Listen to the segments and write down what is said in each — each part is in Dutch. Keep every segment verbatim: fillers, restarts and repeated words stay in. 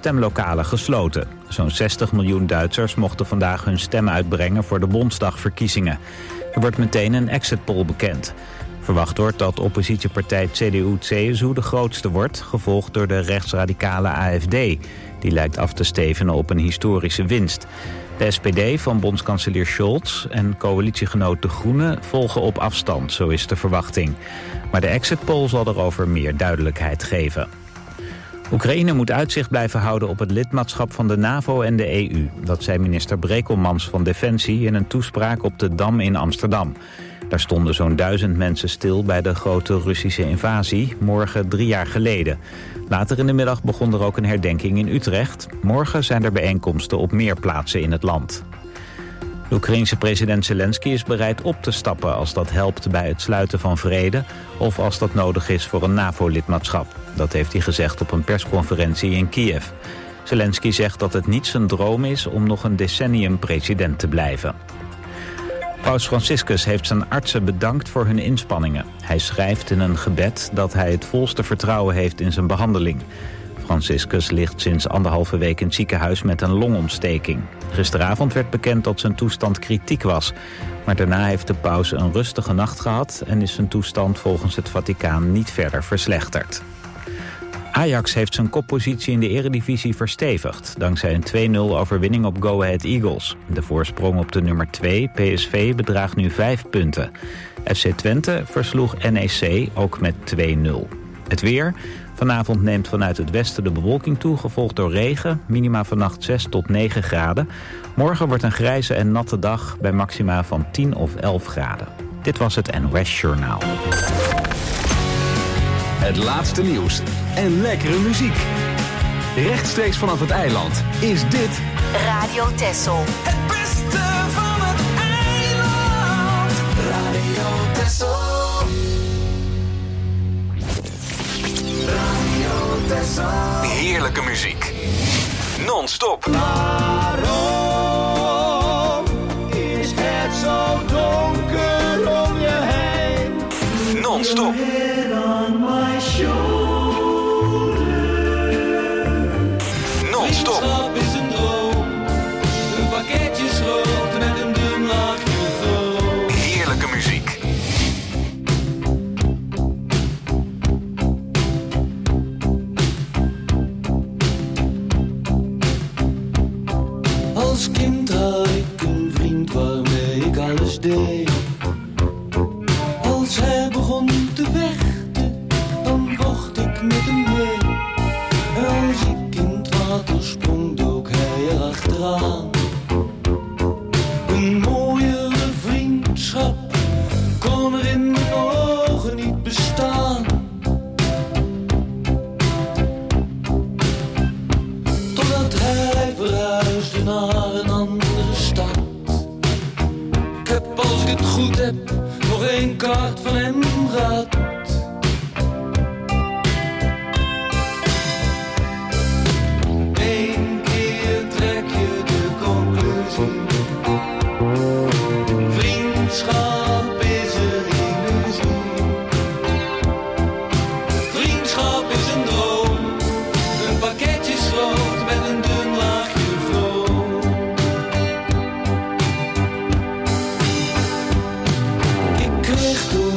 stemlokalen gesloten. Zo'n zestig miljoen Duitsers mochten vandaag hun stem uitbrengen voor de Bondsdagverkiezingen. Er wordt meteen een exit poll bekend. Verwacht wordt dat oppositiepartij C D U C S U de grootste wordt, gevolgd door de rechtsradicale A F D. Die lijkt af te stevenen op een historische winst. De S P D van bondskanselier Scholz en coalitiegenoot De Groenen volgen op afstand, zo is de verwachting. Maar de exit poll zal erover meer duidelijkheid geven. Oekraïne moet uitzicht blijven houden op het lidmaatschap van de NAVO en de E U. Dat zei minister Brekelmans van Defensie in een toespraak op de Dam in Amsterdam. Daar stonden zo'n duizend mensen stil bij de grote Russische invasie, morgen drie jaar geleden. Later in de middag begon er ook een herdenking in Utrecht. Morgen zijn er bijeenkomsten op meer plaatsen in het land. De Oekraïense president Zelensky is bereid op te stappen als dat helpt bij het sluiten van vrede of als dat nodig is voor een NAVO-lidmaatschap. Dat heeft hij gezegd op een persconferentie in Kiev. Zelensky zegt dat het niet zijn droom is om nog een decennium president te blijven. Paus Franciscus heeft zijn artsen bedankt voor hun inspanningen. Hij schrijft in een gebed dat hij het volste vertrouwen heeft in zijn behandeling. Franciscus ligt sinds anderhalve week in het ziekenhuis met een longontsteking. Gisteravond werd bekend dat zijn toestand kritiek was. Maar daarna heeft de paus een rustige nacht gehad en is zijn toestand volgens het Vaticaan niet verder verslechterd. Ajax heeft zijn koppositie in de eredivisie verstevigd, dankzij een twee nul overwinning op Go Ahead Eagles. De voorsprong op de nummer twee, P S V, bedraagt nu vijf punten. F C Twente versloeg N E C ook met twee nul. Het weer. Vanavond neemt vanuit het westen de bewolking toe, gevolgd door regen. Minima vannacht zes tot negen graden. Morgen wordt een grijze en natte dag bij maxima van tien of elf graden. Dit was het N O S Journaal. Het laatste nieuws en lekkere muziek. Rechtstreeks vanaf het eiland is dit Radio Texel. Het beste van het eiland. Radio Texel. Radio Texel. heerlijke muziek. Non-stop. Waarom is het zo donker om je heen? Non-stop. Non-stop. Vriendschap is een droom. Een pakketje schroot met een dun laagje rood. Heerlijke muziek. Als kind had ik een vriend waarmee ik alles deed. Als hij begon te vechten, dan vocht ik met hem mee. Als ik in het water sprong, dook hij erachteraan. Een mooiere vriendschap kon er in mijn ogen niet bestaan. Totdat hij verhuisde naar een andere stad. Ik heb, als ik het goed heb, nog één kaart van hem gehad. Eén keer trek je de conclusie. Vriendschap is een illusie. Vriendschap is een droom. Een pakketje schroot met een dun laagje vroom. Ik kreeg toen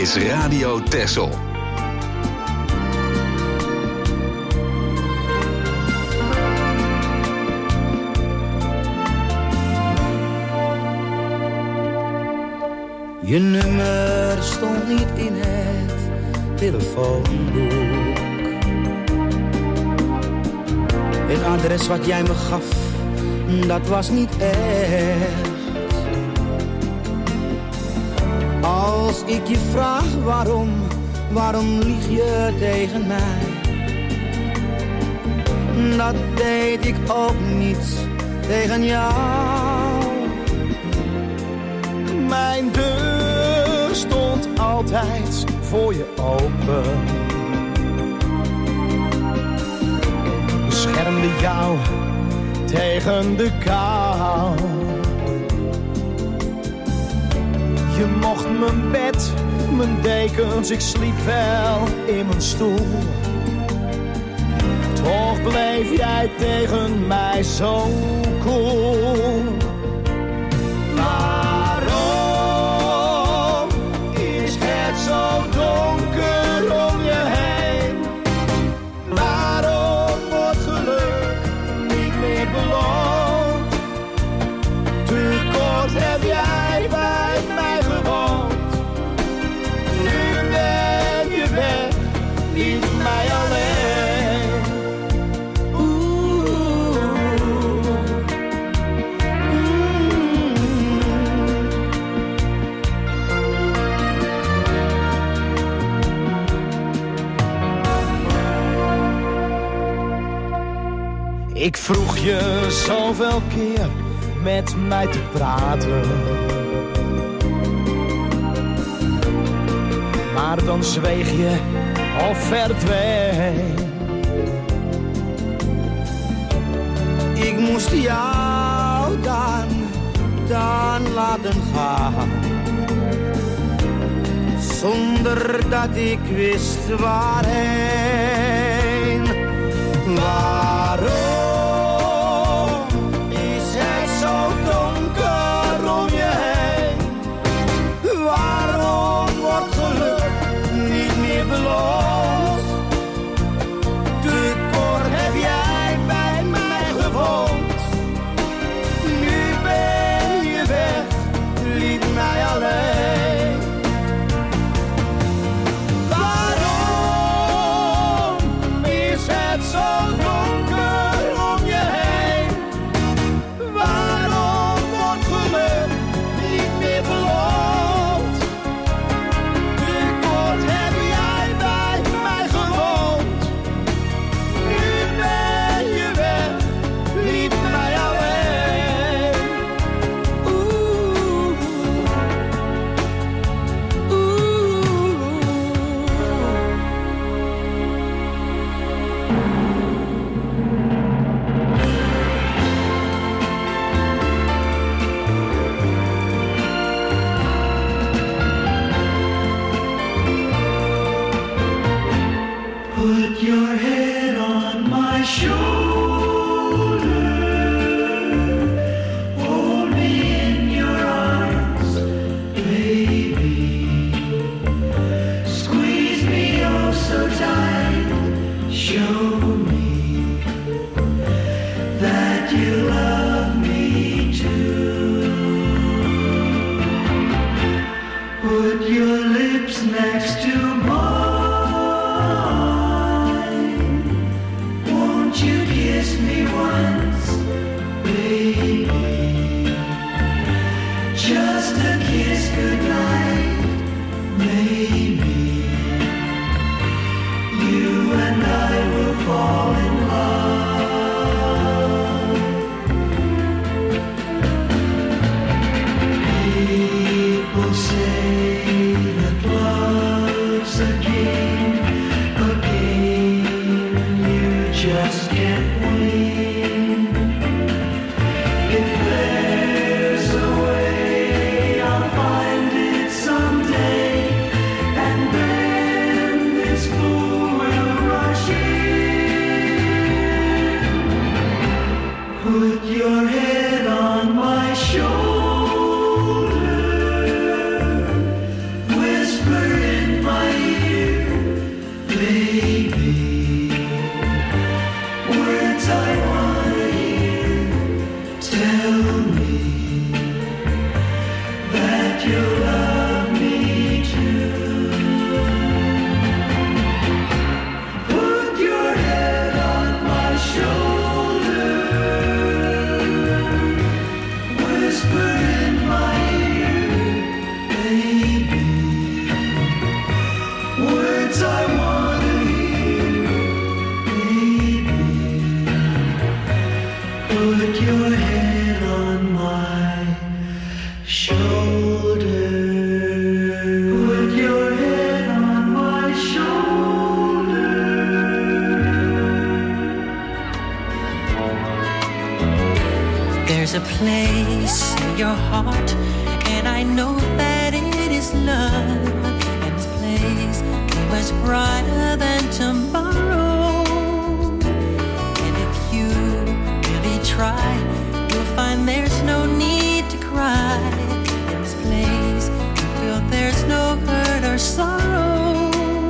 is Radio Texel. Je nummer stond niet in het telefoonboek. Het adres wat jij me gaf, dat was niet echt. Als ik je vraag waarom, waarom lieg je tegen mij? Dat deed ik ook niet tegen jou. Mijn deur stond altijd voor je open. Beschermde jou tegen de kou. Je mocht mijn bed, mijn dekens, ik sliep wel in mijn stoel. Toch bleef jij tegen mij zo koel. Waarom is het zo donker om je heen? Waarom wordt geluk niet meer beloond? Te kort heb jij bij mij gewoond. Nu ben je weg, liet mij alleen. Oeh, mm. Ik vroeg je zoveel keer met mij te praten, maar dan zweeg je of verdween. Ik moest jou dan, dan laten gaan, zonder dat ik wist waarheen. Waarom is het zo donker om je heen? Waarom wordt geluk niet meer beloond? Te kort heb jij bij mij gewoond. Nu ben je weg, liet mij alleen. Waarom is het zo donker om je heen? Waarom wordt geluk niet meer beloond? Te kort heb jij bij mij gewoond. Nu ben je weg, liet mij alleen. Oeh, Put your head on my shoulder, hold me in your arms, baby. Squeeze me oh so tight, show me that you love me too. Put your lips next to mine. Won't you kiss me once, baby? Just a kiss goodnight, maybe. You and I will fall in love. People say that love's a game, a game you just can't win. If there's a way, I'll find it someday, and then this fool will rush in. Put your head on my shoulder, whisper in There's a place in your heart, and I know that it is love. And this place is much brighter than tomorrow. And if you really try, you'll find there's no need to cry. In this place, you feel there's no hurt or sorrow.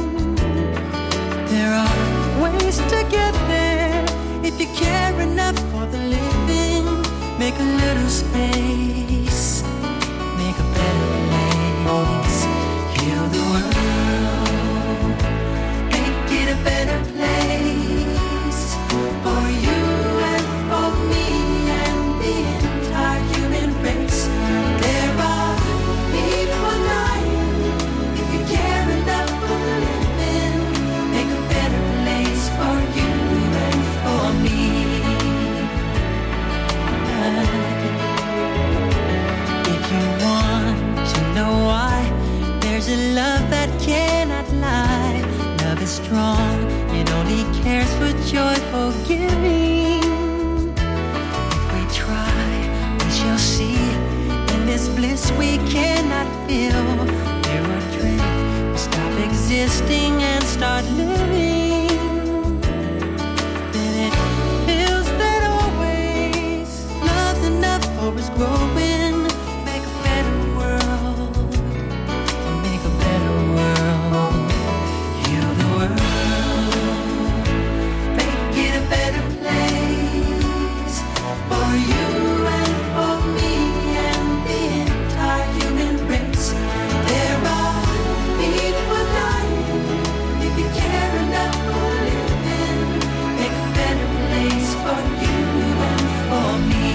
There are ways to get there if you care enough for the living. Make a little space, make a better place. Heal the world, make it a better place for you and for me and the entire human race. There are people dying. If you care enough for the living, make a better place for you and for me. If you want to know why, there's a love that cannot lie. Love is strong, it only cares for joyful giving. If we try, we shall see. In this bliss we cannot feel. There are dreams, we stop existing and start living. Then it feels that always love's enough for us growing. Make a better world, make a better world. Heal the world, make it a better place for you and for me and the entire human race. There are people dying. If you care enough for living, make a better place for you and for me.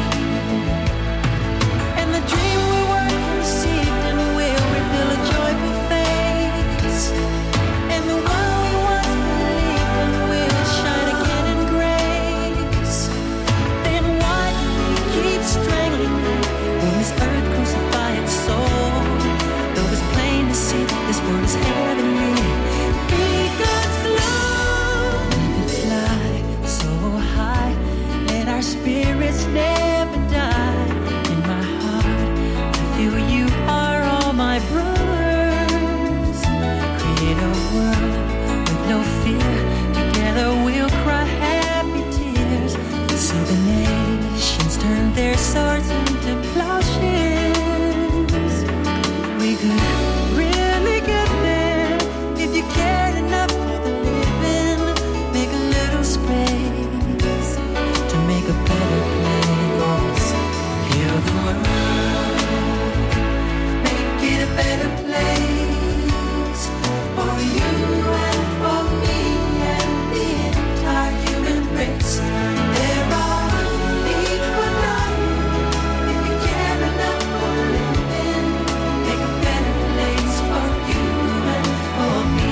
And the dream we were conceived in will reveal a joyful face. And the one we once believed in will shine again in grace. Then why do we keep strangling when this earth crucify its soul? Though it's plain to see that this world is heavenly. Be God's love. We could fly so high, let our spirits never die. In my heart, I feel you are all my brothers. Create a world with no fear. Together we'll cry happy tears. See the nations turn their swords into plowshares. We could really get there if you cared enough for the living. Make a little space to make a better place. Heal the world, make it a better place for you and for me and the entire human race. There are people dying. If you care enough for living, make a better place for you and for me.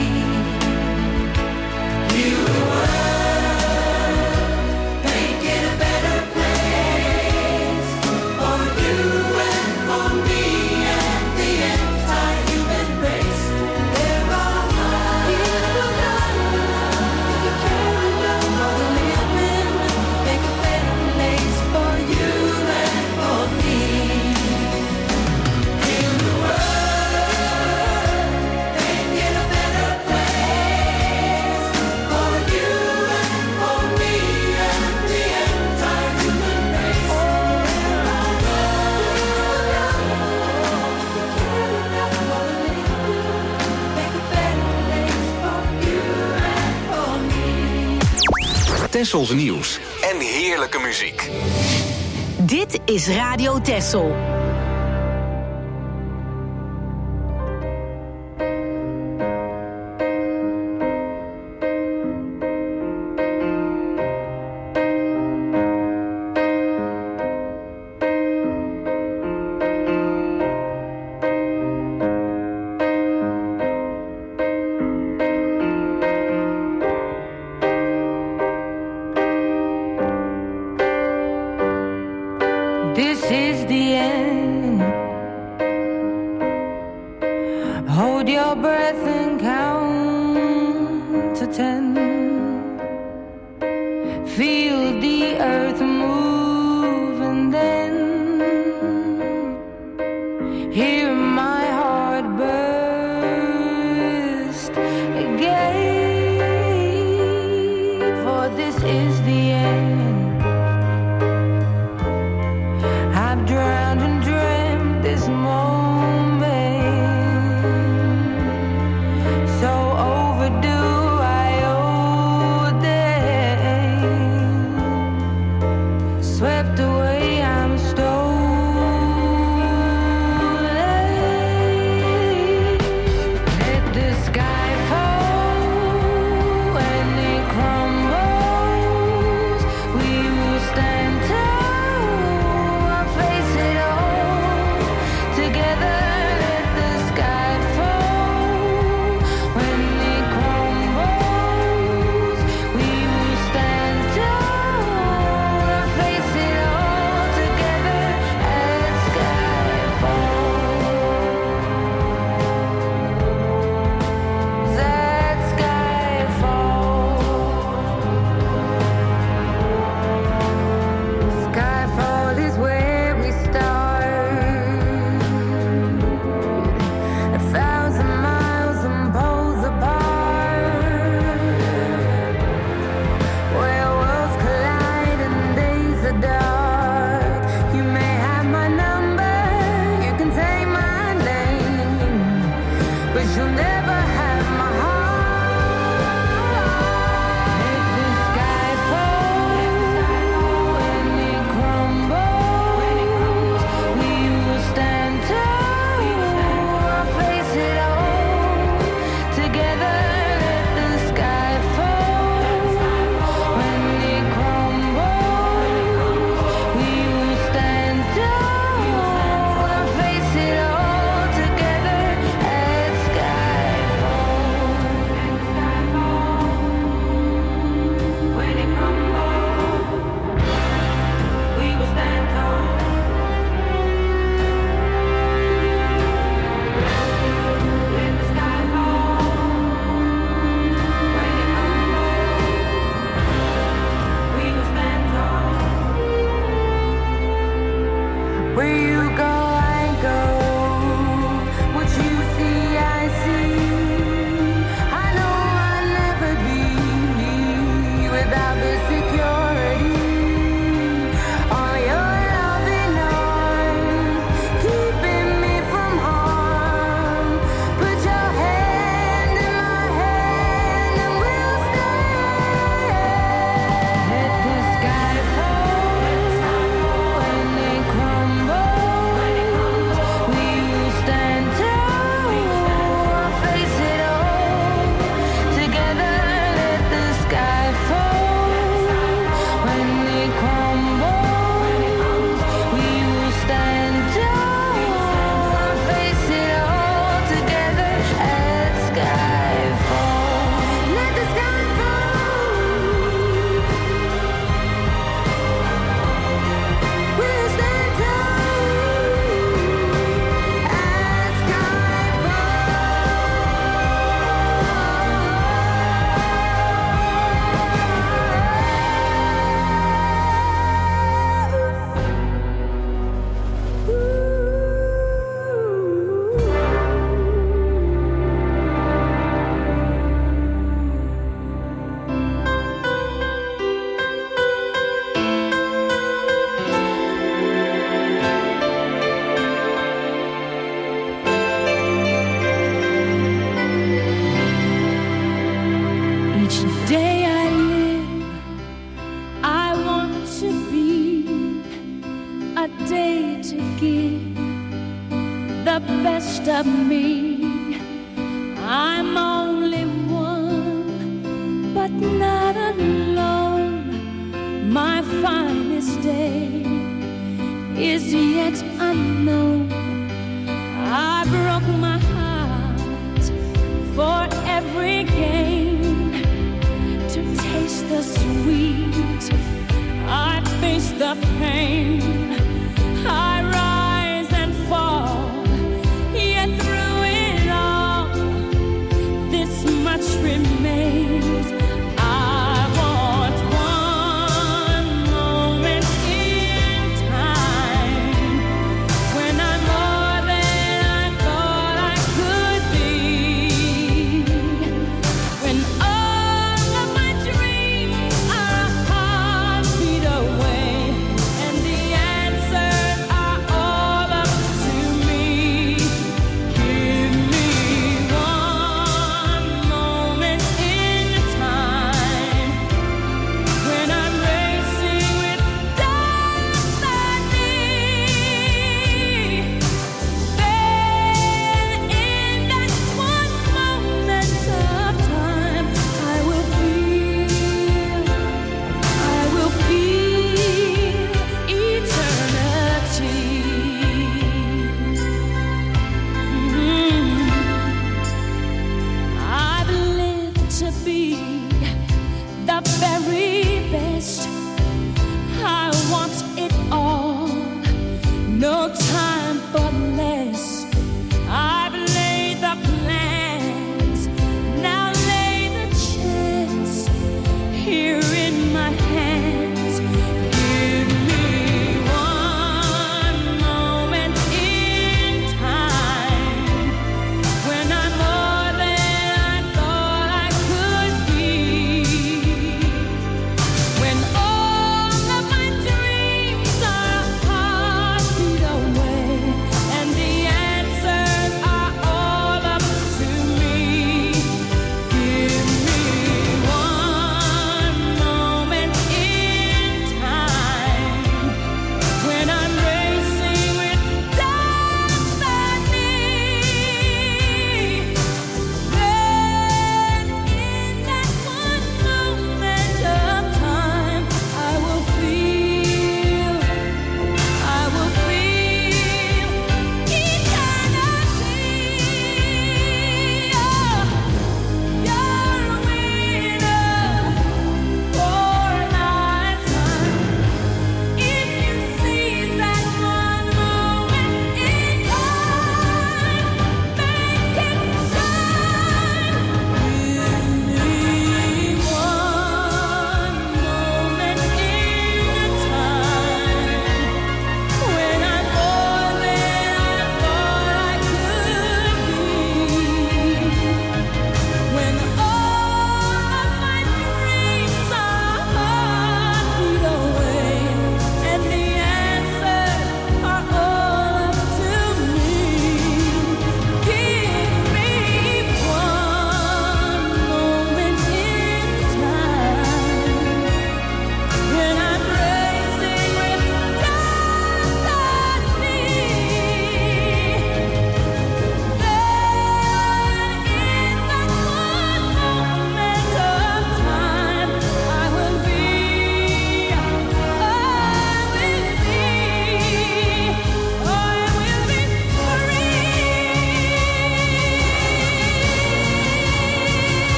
Heal the world, make it a better place for you and for me and the entire human race. There are people dying. If you care enough for the living, make a better place for you and for me. Heal the world, make it a better place for you and for me and the entire human race. There are make a better place for you and for me. Tessels nieuws en heerlijke muziek. Dit is Radio Tessel. This is the end. Hold your breath and count to ten. Feel the earth move and then this is the end. I've drowned and dreamt this moment, so overdue I owe them. Swept away, I'm stolen. Let the sky fall when it crumbles. We will stand tall and face it all together. Let the sky fall when it crumbles. We will stand tall and face it all together as sky falls. That sky falls. Skyfall is where we start. A thousand miles and poles apart, where worlds collide and days are dark. You may have my number, you can take my name, but you'll never have my heart. Let the sky fall when it crumbles. We will stand tall and face it all together. Let the sky fall when it crumbles. We will stand tall and face it all together at skyfall. When it crumbles, we will stand tall. When the sky falls, when it crumbles, we will stand tall. Where you go, I go. What you see, I see. I know I'll never be without the security. All your loving arms keeping me from harm. Put your hand in my hand and we'll stay. Let the sky fall when it crumbles. We will stand tall and face it all together. Let the sky fall when it crumbles. We will stand tall and face it all together at skyfall. Let the sky fall. We'll stand tall at Each day I live, I want to be a day to give the best of me. I'm only one, but not alone. My finest day is yet unknown. I broke my heart for every gain. To taste the sweet, I face the pain. I rise and fall, yet through it all, this much remains. I want one moment in time when I'm more than I thought.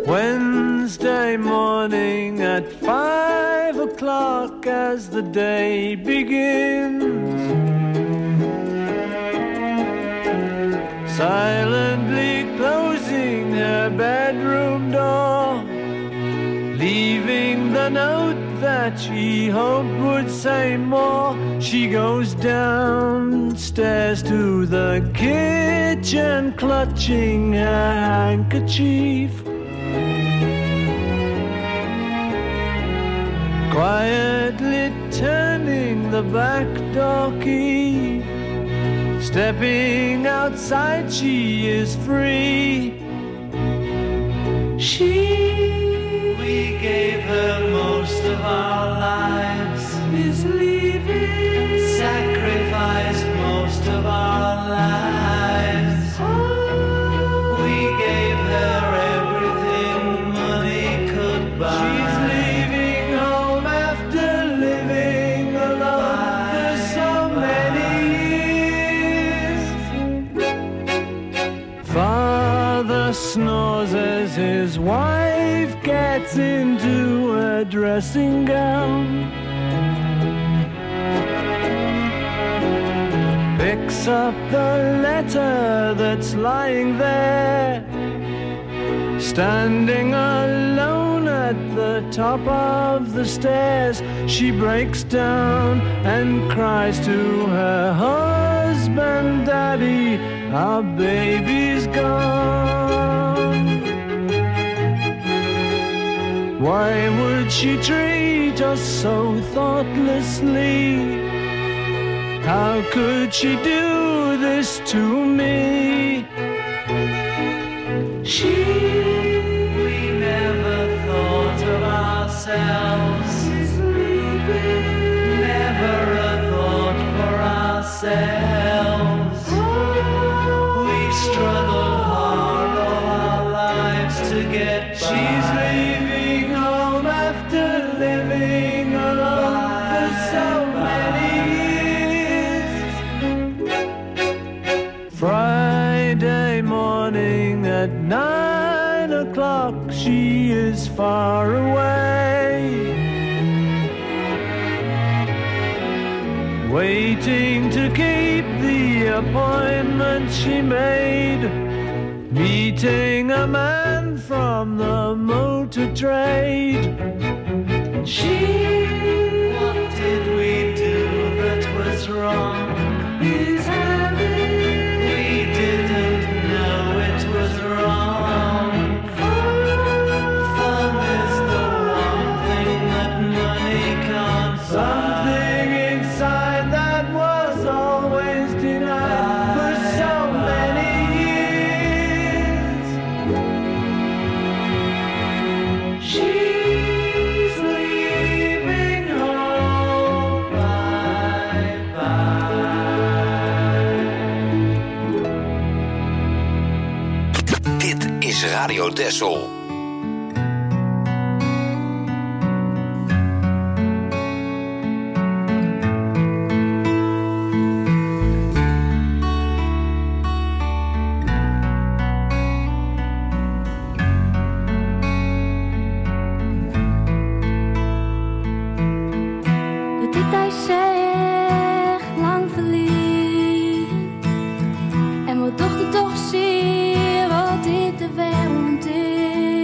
Wednesday morning at five o'clock as the day begins, silently closing her bedroom door, leaving the note that she hoped would say more. She goes downstairs to the kitchen, clutching her handkerchief, quietly turning the back door key. Stepping outside, she is free. She, we gave her most of our lives, is leaving, sacrificed most of our lives. Oh, we gave her everything money could buy. She's leaving home after living alone for so many years. Father snores as his wife gets into a dressing gown, picks up the letter that's lying there, standing alone at the top of the stairs. She breaks down and cries to her husband, "Daddy, our baby's gone." Why would she treat us so thoughtlessly? How could she do this to me? She, we never thought of ourselves, never a thought for ourselves. We struggled hard all our lives to get by. She's leaving home after living alone for so many years. Friday morning at nine o'clock, she is far away, waiting to keep the appointment she made, meeting a man from the motor trade. She, what did we do that was wrong? Is having, we didn't know it was wrong. Fun is the one thing that money can't buy. Something inside that was always denied for so many years. She's leaving home, bye bye. Dit is Radio Texel. En wat dacht ik toch zie wat dit de wereld is.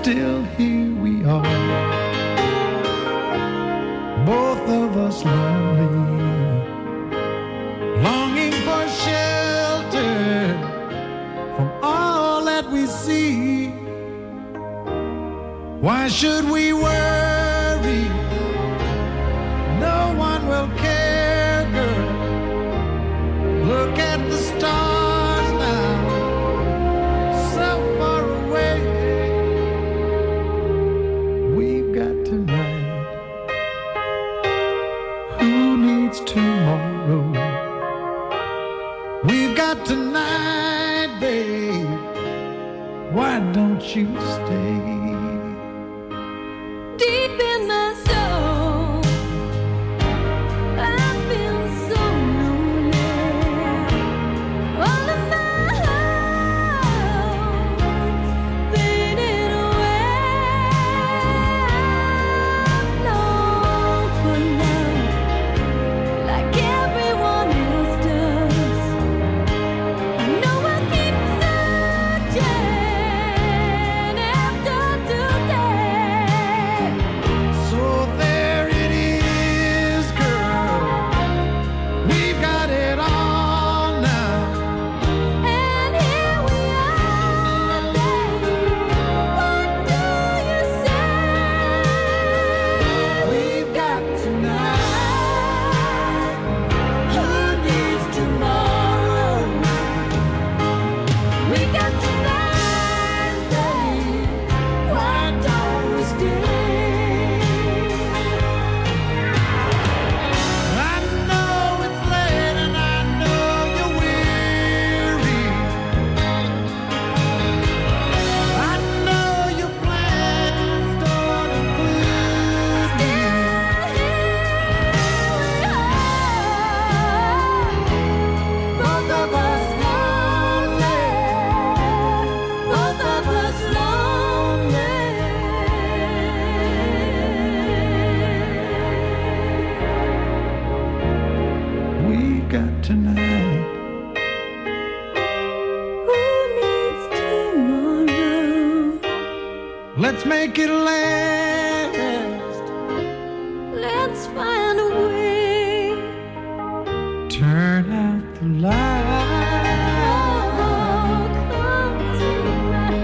still here we are, both of us lonely, longing for shelter from all that we see. Why should we worry? No one will care, girl. Look at the stars now, so far away. We've got tonight. Who needs tomorrow? We've got tonight, babe. Why don't you stay? Deep in my soul, I feel so lonely. All of my hopes faded away. I'm long for love, like everyone else does. I know I keep searching after today. So there it is, girl. We've got it all now. And here we are, baby. What do you say? We've got tonight. Who needs tomorrow? We got tonight, baby. Why don't we stay? I know it's late and I know you're weary. I know your plans don't include me. Both of us lonely. Both of us lonely. We've got tonight. Who needs tomorrow? Let's make it last. Let's find a way. Turn out the light. Oh, come tonight.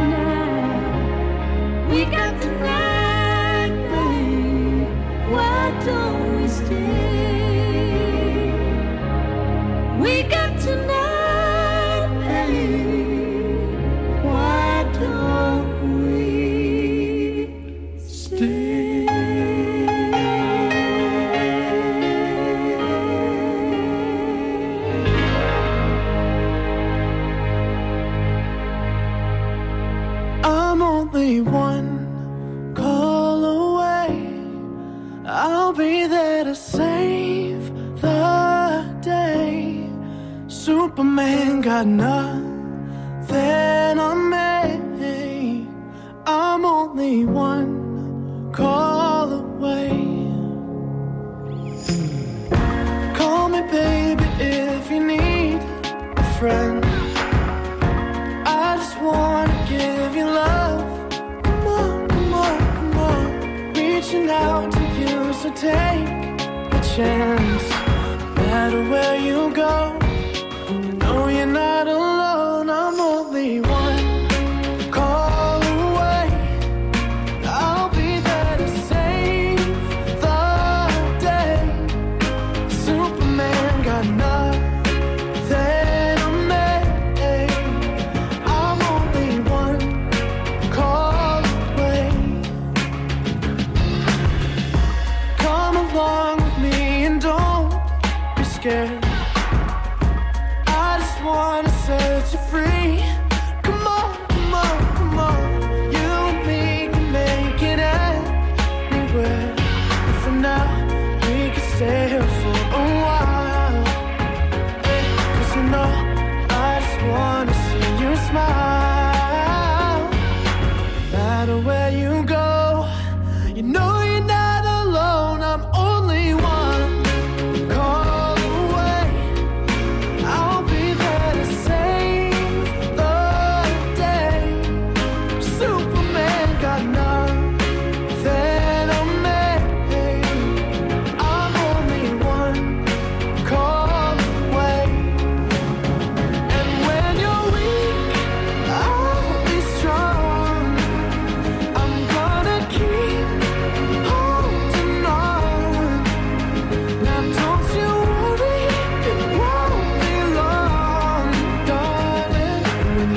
We got tonight, babe. Why don't we stay? We got tonight, babe. Why don't we stay? I'm only one call away. I'll be there to save the day. Superman got nothing on me. I'm only one call away. Call me, baby, if you need a friend. I just wanna give you love. Come on, come on, come on. Reaching out to you, so take a chance. No matter where you go, you know you're not alone. I'm only one call away. I'll be there to save the day. Superman got nothing on me. I'm only one call away. Come along with me and don't be scared. I just wanna set you free. Come on, come on, come on. You and me can make it anywhere. But for now, we can stay here for a while. Hey, 'cause you know, I just wanna see you smile. No matter where you go, you know you're not alone. I'm only one call away. I'll be there to save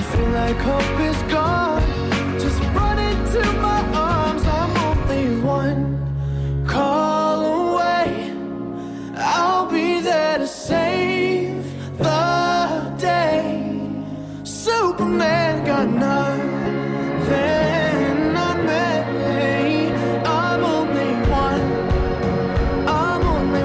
feel like hope is gone, just run into my arms. I'm only one call away. I'll be there to save the day. Superman got nothing on me. I'm only one. I'm only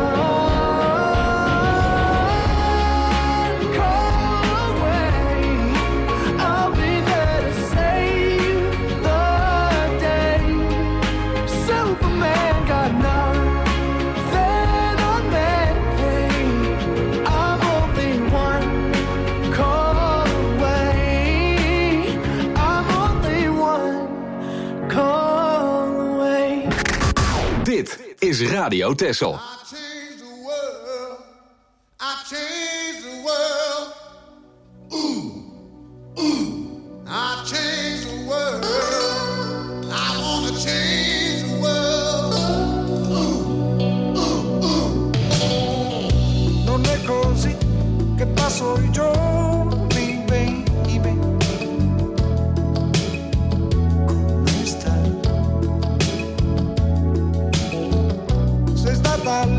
one call away. I'll be there to save the day. Superman got nothing on me. I'm only one call away. I'm only one call away. Dit is Radio Texel. I changed the world. I changed the world. Ooh, ooh. I changed the world. I wanna change the world. Ooh, ooh, ooh. Non è così che passo i giorni, baby. Come stai? Sei stata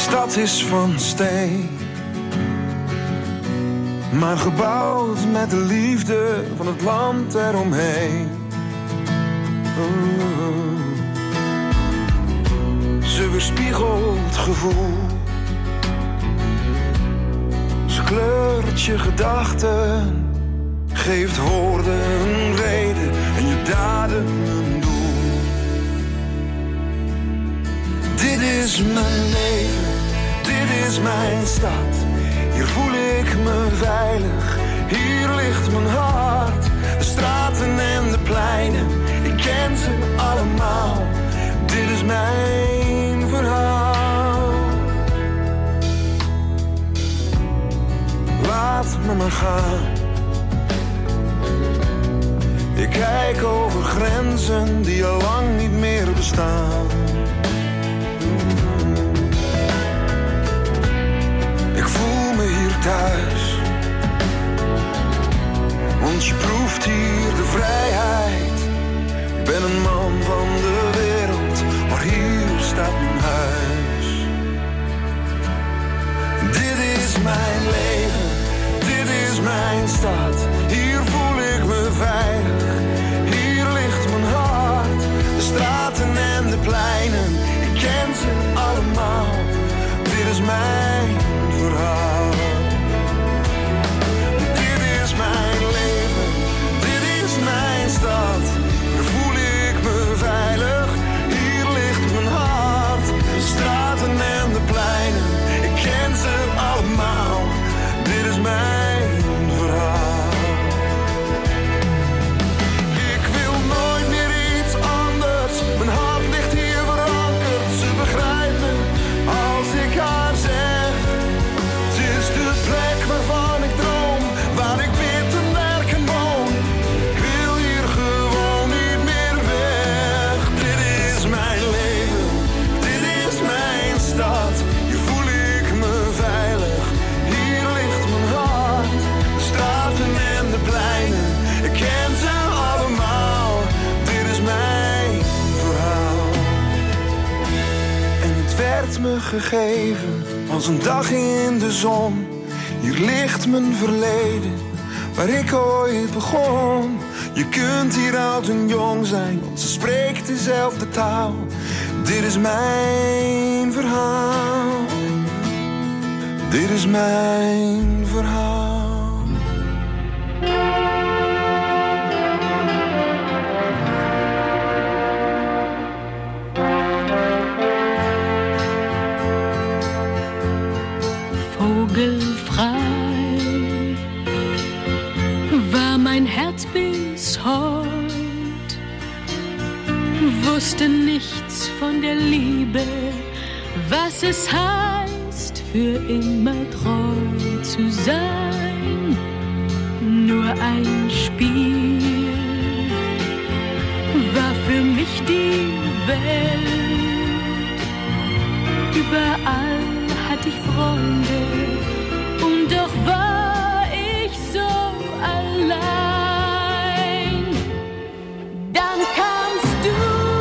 stad is van steen, maar gebouwd met de liefde van het land eromheen. Oh. Ze weerspiegelt gevoel, ze kleurt je gedachten, geeft woorden een reden en je daden een doel. Dit is mijn leven, dit is mijn stad. Hier voel ik me veilig, hier ligt mijn hart. De straten en de pleinen, ik ken ze allemaal. Dit is mijn verhaal. Laat me maar gaan. Ik kijk over grenzen die al lang niet meer bestaan. Ik voel me hier thuis, want je proeft hier de vrijheid. Ik ben een man van de wereld, maar hier staat mijn huis. Dit is mijn leven, dit is mijn stad. Hier voel ik me veilig, hier ligt mijn hart. De straten en de pleinen, ik ken ze allemaal. Dit is mijn verhaal. Dit is mijn leven, dit is mijn stad. Hier voel ik me veilig, hier ligt mijn hart. De straten en de pleinen, ik ken ze allemaal. Dit is mijn verhaal. Ik wil nooit meer iets anders, mijn hart ligt hier verankerd. Ze begrijpt me als ik haar zeg. Het is de plek waarvan ik droom, waar ik bid en werk en woon. Ik wil hier gewoon niet meer weg. Dit is mijn leven, dit is mijn stad. Hier voel ik me veilig, hier ligt mijn hart. De straten en de pleinen, ik ken ze allemaal. Dit is mijn verhaal. En het werd me gegeven als een dag in de zon. Hier ligt mijn verleden, waar ik ooit begon. Je kunt hier oud en jong zijn, want ze spreekt dezelfde taal. Dit is mijn verhaal. Dit is mijn verhaal. Vogelfrei war mein Herz bis heut, wusste nichts von der Liebe, was es heißt, für immer treu zu sein. Nur ein Spiel war für mich die Welt. Überall hatte ich Freunde und doch war ich so allein. Dann kamst du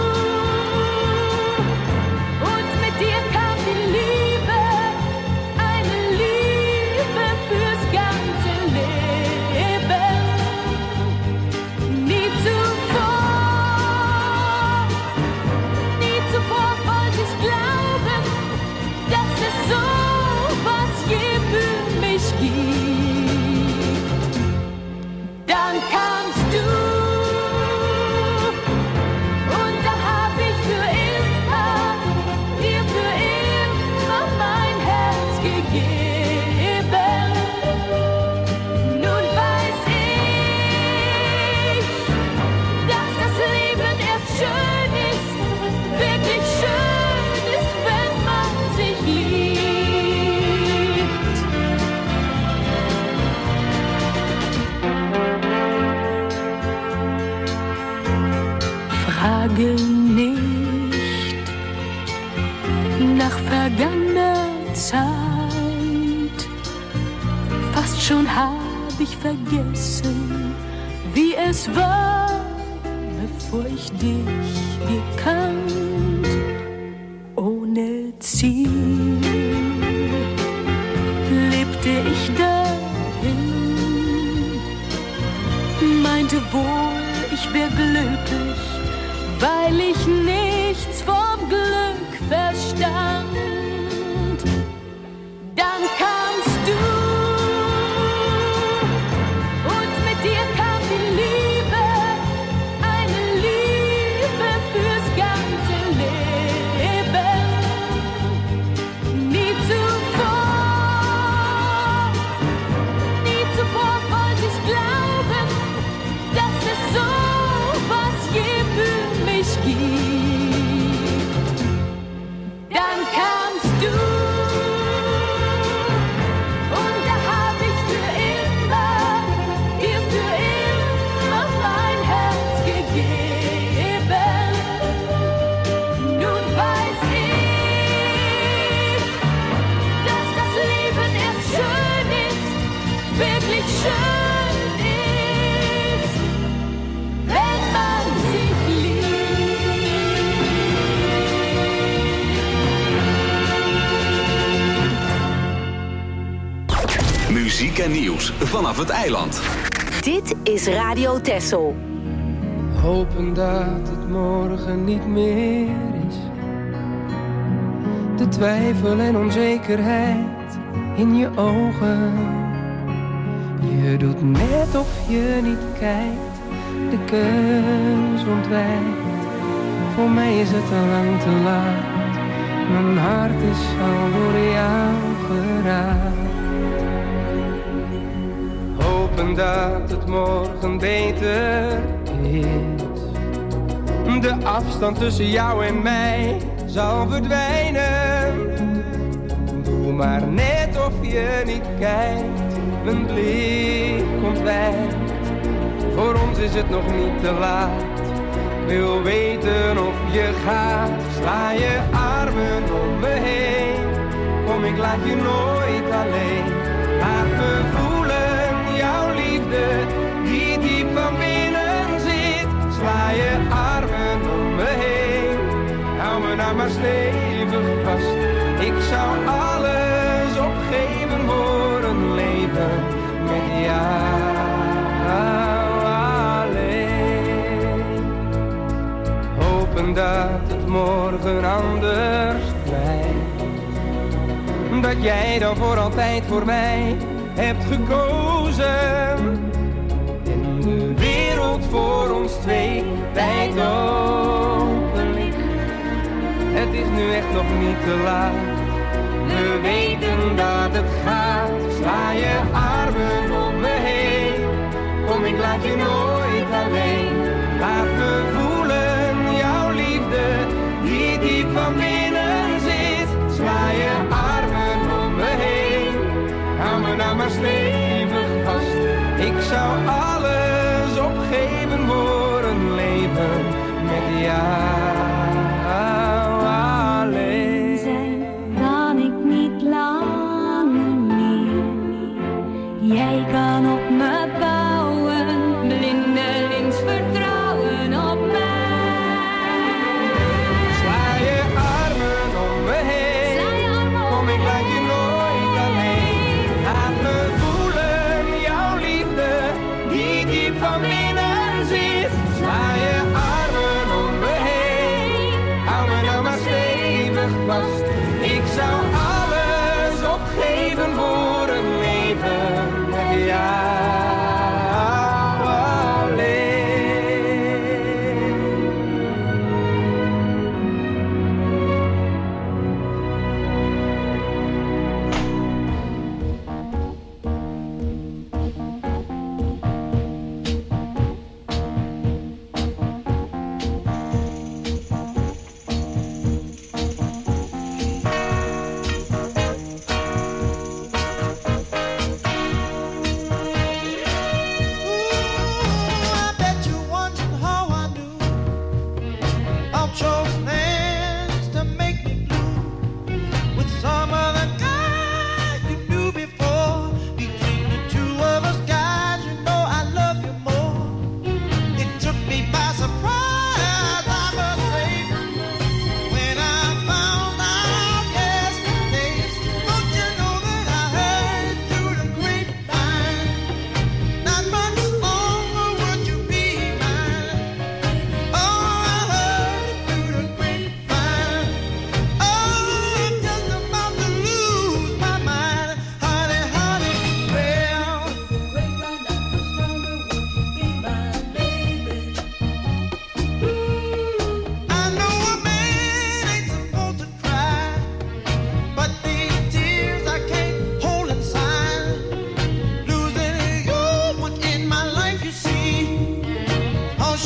und mit dir kam die Liebe, eine Liebe fürs ganze Leben. Nie zuvor, nie zuvor wollte ich glauben, dass es so was je für mich gibt. Dann kamst du und da hab ich für immer, dir für immer mein Herz gegeben. Nun weiß ich, dass das Leben erst schön ist, wirklich schön ist, wenn man sich liebt. Frage nicht nach vergangener Zeit. Fast schon hab ich vergessen, wie es war, bevor ich dich gekannt. Ohne Ziel meinte wohl, ich wär glücklich, weil ich nichts vom Glück verstand. Dann kamst du und mit dir kam die Liebe, eine Liebe fürs ganze Leben. Nie zuvor, nie zuvor wollte ich glauben, dass es so was je für mich gibt. Dann kamst du. Schön ist, wenn man sich liebt. Muziek en nieuws vanaf het eiland. Dit is Radio Texel. Hopen dat het morgen niet meer is. De twijfel en onzekerheid in je ogen. Je doet net of je niet kijkt, de keus ontwijkt. Voor mij is het al lang te laat, mijn hart is al door jou geraakt. Hopen dat het morgen beter is. De afstand tussen jou en mij zal verdwijnen. Doe maar net of je niet kijkt, mijn blik ontwijkt. Voor ons is het nog niet te laat. Ik wil weten of je gaat. Sla je armen om me heen. Kom, ik laat je nooit alleen. Laat me voelen jouw liefde die diep van binnen zit. Sla je armen om me heen. Hou me nou maar stevig vast. Ik zou alles opgeven voor een leven met jou alleen. Hopen dat het morgen anders blijft. Dat jij dan voor altijd voor mij hebt gekozen. En de wereld voor ons twee wijd open ligt. Het is nu echt nog niet te laat. We weten dat het gaat. Sla je armen om me heen. Kom, ik laat je nooit alleen. Laat me voelen jouw liefde die diep van binnen zit. Sla je armen om me heen. Hou me nou maar stevig vast. Ik zou alles opgeven voor een leven met jou. Jij kan op me bouwen, blindelings vertrouwen op mij. Sla je armen om me heen. Kom, ik laat je nooit alleen. Laat me voelen jouw liefde die diep van binnen zit. Sla je armen om me heen. Hou me nou maar stevig vast. Ik zou alles opgeven voor een leven. Ja,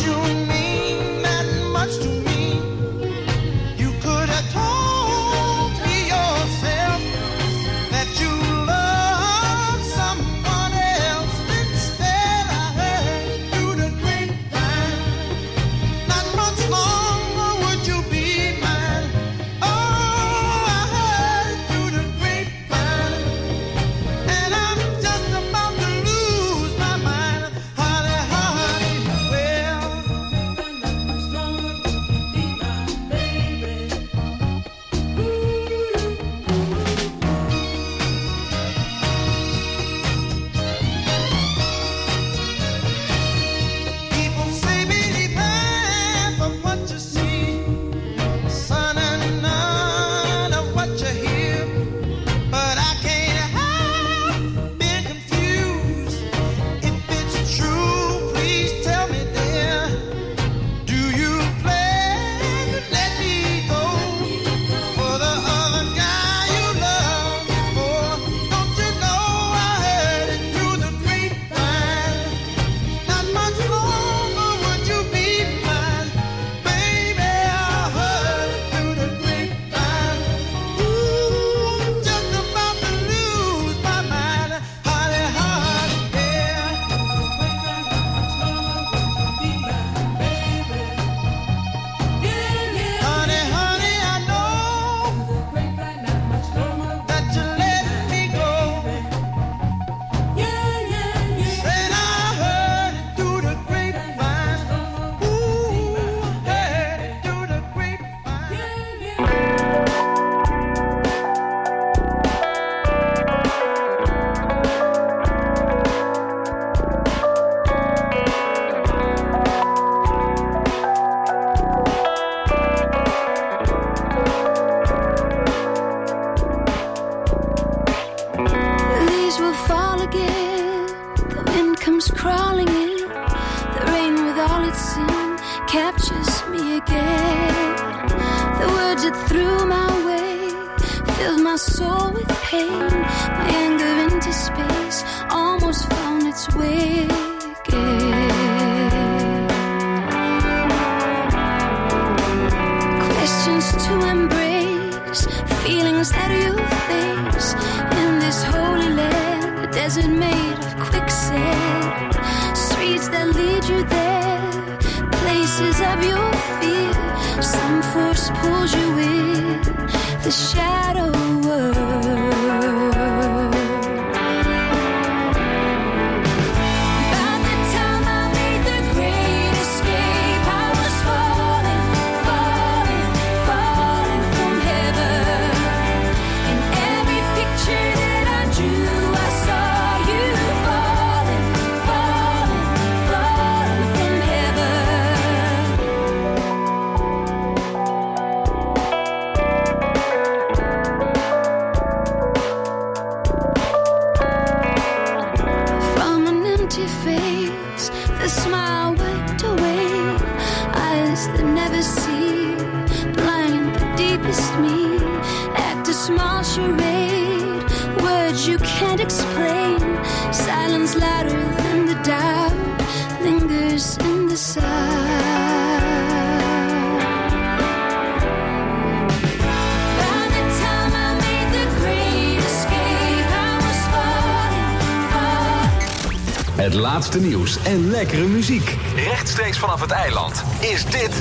Het laatste nieuws en lekkere muziek. Rechtstreeks vanaf het eiland is dit...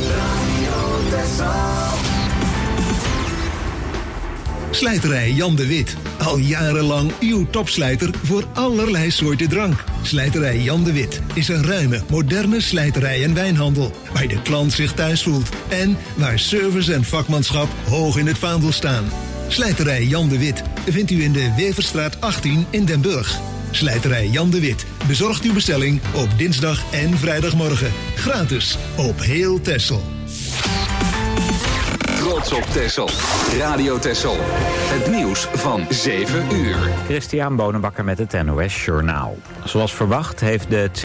Slijterij Jan de Wit. Al jarenlang uw topslijter voor allerlei soorten drank. Slijterij Jan de Wit is een ruime, moderne slijterij en wijnhandel... waar de klant zich thuis voelt en waar service en vakmanschap hoog in het vaandel staan. Slijterij Jan de Wit vindt u in de Weverstraat achttien in Den Burg. Slijterij Jan de Wit bezorgt uw bestelling op dinsdag en vrijdagmorgen. Gratis op heel Texel. Trots op Texel. Radio Texel. Het nieuws van zeven uur. Christian Bonenbakker met het N O S Journaal. Zoals verwacht heeft de